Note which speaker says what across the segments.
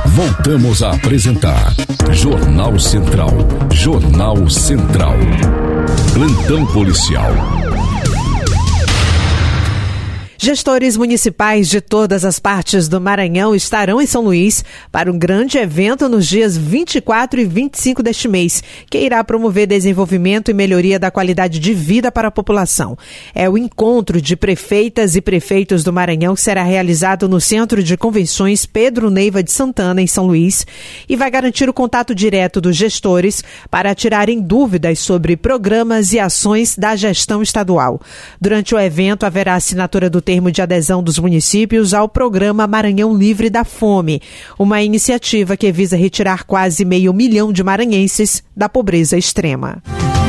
Speaker 1: Voltamos a apresentar Jornal Central. Jornal Central. Plantão policial.
Speaker 2: Gestores municipais de todas as partes do Maranhão estarão em São Luís para um grande evento nos dias 24 e 25 deste mês, que irá promover desenvolvimento e melhoria da qualidade de vida para a população. É o encontro de prefeitas e prefeitos do Maranhão que será realizado no Centro de Convenções Pedro Neiva de Santana, em São Luís, e vai garantir o contato direto dos gestores para tirarem dúvidas sobre programas e ações da gestão estadual. Durante o evento, haverá assinatura do termo de adesão dos municípios ao programa Maranhão Livre da Fome, uma iniciativa que visa retirar quase 500 mil de maranhenses da pobreza extrema.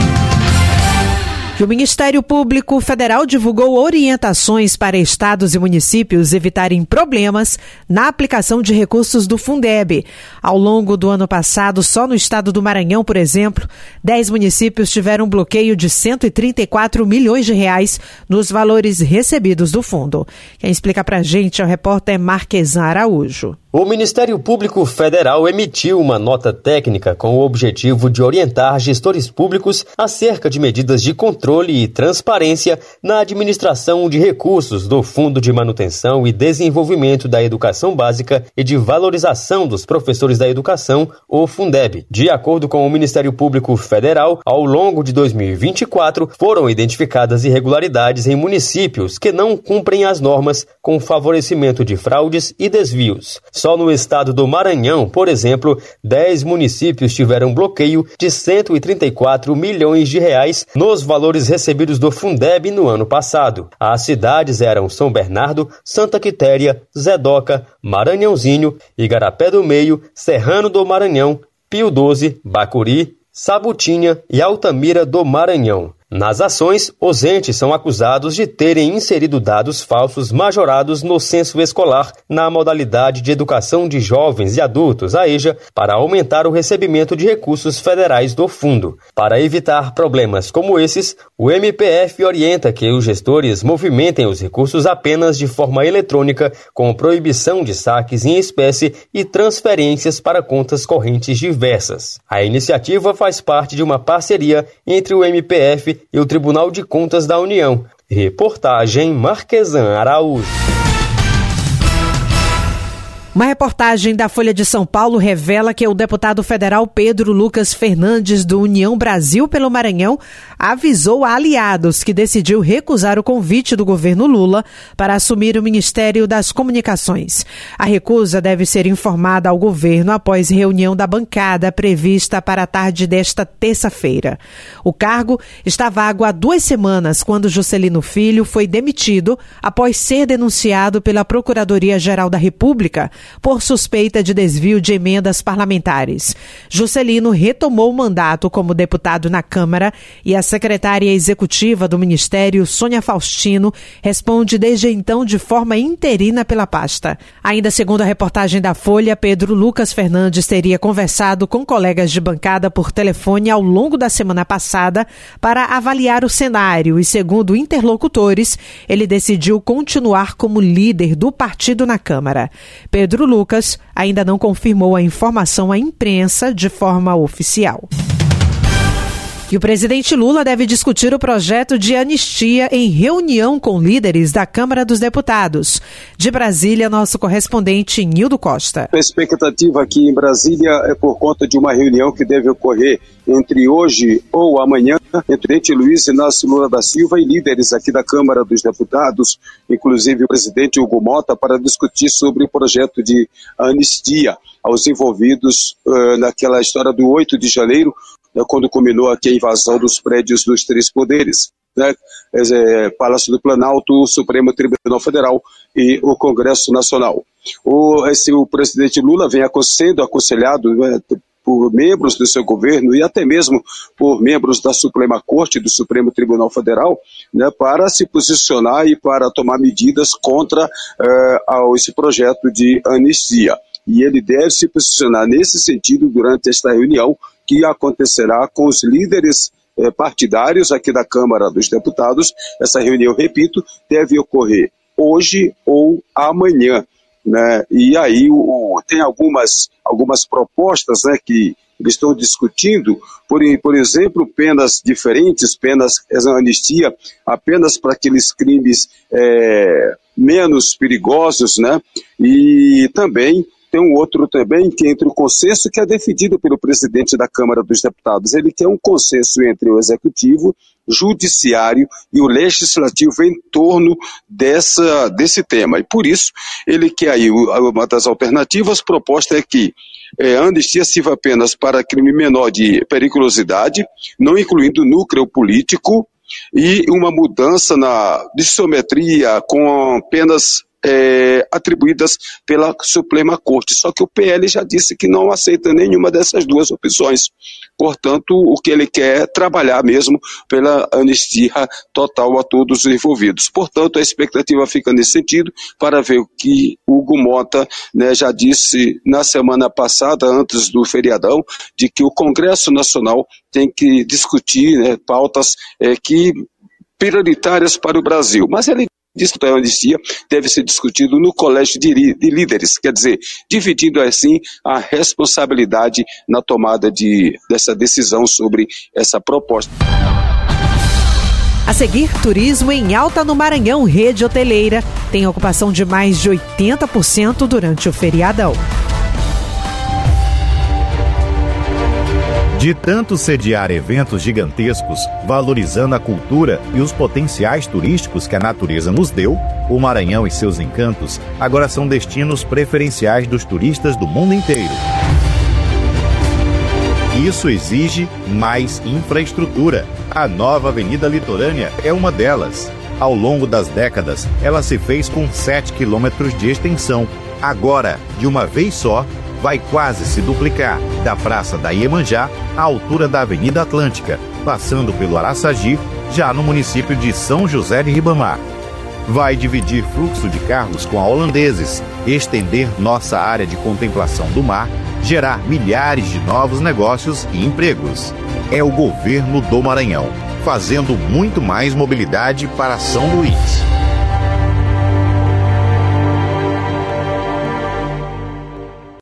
Speaker 2: O Ministério Público Federal divulgou orientações para estados e municípios evitarem problemas na aplicação de recursos do Fundeb. Ao longo do ano passado, só no estado do Maranhão, por exemplo, 10 municípios tiveram um bloqueio de R$134 milhões nos valores recebidos do fundo. Quem explica pra gente é o repórter Marquesan Araújo.
Speaker 3: O Ministério Público Federal emitiu uma nota técnica com o objetivo de orientar gestores públicos acerca de medidas de controle e transparência na administração de recursos do Fundo de Manutenção e Desenvolvimento da Educação Básica e de Valorização dos Professores da Educação, o Fundeb. De acordo com o Ministério Público Federal, ao longo de 2024, foram identificadas irregularidades em municípios que não cumprem as normas com favorecimento de fraudes e desvios. Só no estado do Maranhão, por exemplo, 10 municípios tiveram bloqueio de R$134 milhões nos valores recebidos do Fundeb no ano passado. As cidades eram São Bernardo, Santa Quitéria, Zedoca, Maranhãozinho, Igarapé do Meio, Serrano do Maranhão, Pio 12, Bacuri, Sabutinha e Altamira do Maranhão. Nas ações, os entes são acusados de terem inserido dados falsos majorados no censo escolar na modalidade de educação de jovens e adultos, a EJA, para aumentar o recebimento de recursos federais do fundo. Para evitar problemas como esses, o MPF orienta que os gestores movimentem os recursos apenas de forma eletrônica, com proibição de saques em espécie e transferências para contas correntes diversas. A iniciativa faz parte de uma parceria entre o MPF e o Tribunal de Contas da União. Reportagem Marquesan Araújo.
Speaker 2: Uma reportagem da Folha de São Paulo revela que o deputado federal Pedro Lucas Fernandes, do União Brasil pelo Maranhão, avisou a aliados que decidiu recusar o convite do governo Lula para assumir o Ministério das Comunicações. A recusa deve ser informada ao governo após reunião da bancada prevista para a tarde desta terça-feira. O cargo está vago há 2 semanas, quando Juscelino Filho foi demitido após ser denunciado pela Procuradoria-Geral da República por suspeita de desvio de emendas parlamentares. Juscelino retomou o mandato como deputado na Câmara e a secretária executiva do Ministério, Sônia Faustino, responde desde então de forma interina pela pasta. Ainda segundo a reportagem da Folha, Pedro Lucas Fernandes teria conversado com colegas de bancada por telefone ao longo da semana passada para avaliar o cenário e, segundo interlocutores, ele decidiu continuar como líder do partido na Câmara. Pedro Lucas ainda não confirmou a informação à imprensa de forma oficial. E o presidente Lula deve discutir o projeto de anistia em reunião com líderes da Câmara dos Deputados. De Brasília, nosso correspondente Nildo Costa.
Speaker 4: A expectativa aqui em Brasília é por conta de uma reunião que deve ocorrer entre hoje ou amanhã, entre o presidente Luiz Inácio Lula da Silva e líderes aqui da Câmara dos Deputados, inclusive o presidente Hugo Mota, para discutir sobre o projeto de anistia aos envolvidos naquela história do 8 de janeiro, quando culminou aqui a invasão dos prédios dos 3 poderes, né? Palácio do Planalto, o Supremo Tribunal Federal e o Congresso Nacional. O presidente Lula vem sendo aconselhado, né, por membros do seu governo e até mesmo por membros da Suprema Corte, do Supremo Tribunal Federal, né, para se posicionar e para tomar medidas contra esse projeto de anistia. E ele deve se posicionar nesse sentido durante esta reunião que acontecerá com os líderes partidários aqui da Câmara dos Deputados. Essa reunião, repito, deve ocorrer hoje ou amanhã. né? E aí tem algumas propostas, né, que eles estão discutindo, por exemplo, penas diferentes, anistia apenas para aqueles crimes menos perigosos, né? E também tem um outro também que entra o consenso que é defendido pelo presidente da Câmara dos Deputados. Ele quer um consenso entre o Executivo, Judiciário e o Legislativo em torno desse tema. E por isso, ele quer aí, uma das alternativas propostas é que a anistia sirva apenas para crime menor de periculosidade, não incluindo núcleo político, e uma mudança na dissometria com penas atribuídas pela Suprema Corte. Só que o PL já disse que não aceita nenhuma dessas duas opções. Portanto, o que ele quer é trabalhar mesmo pela anistia total a todos os envolvidos. Portanto, a expectativa fica nesse sentido para ver o que Hugo Mota, né, já disse na semana passada, antes do feriadão, de que o Congresso Nacional tem que discutir, né, pautas prioritárias para o Brasil. Mas ele disse que a anistia deve ser discutido no colégio de líderes, quer dizer, dividindo assim a responsabilidade na tomada dessa decisão sobre essa proposta.
Speaker 2: A seguir, turismo em alta no Maranhão. Rede hoteleira tem ocupação de mais de 80% durante o feriadão.
Speaker 5: De tanto sediar eventos gigantescos, valorizando a cultura e os potenciais turísticos que a natureza nos deu, o Maranhão e seus encantos agora são destinos preferenciais dos turistas do mundo inteiro. Isso exige mais infraestrutura. A nova Avenida Litorânea é uma delas. Ao longo das décadas, ela se fez com 7 quilômetros de extensão. Agora, de uma vez só, vai quase se duplicar, da Praça da Iemanjá à altura da Avenida Atlântica, passando pelo Araçagi, já no município de São José de Ribamar. Vai dividir fluxo de carros com a Holandeses, estender nossa área de contemplação do mar, gerar milhares de novos negócios e empregos. É o governo do Maranhão, fazendo muito mais mobilidade para São Luís.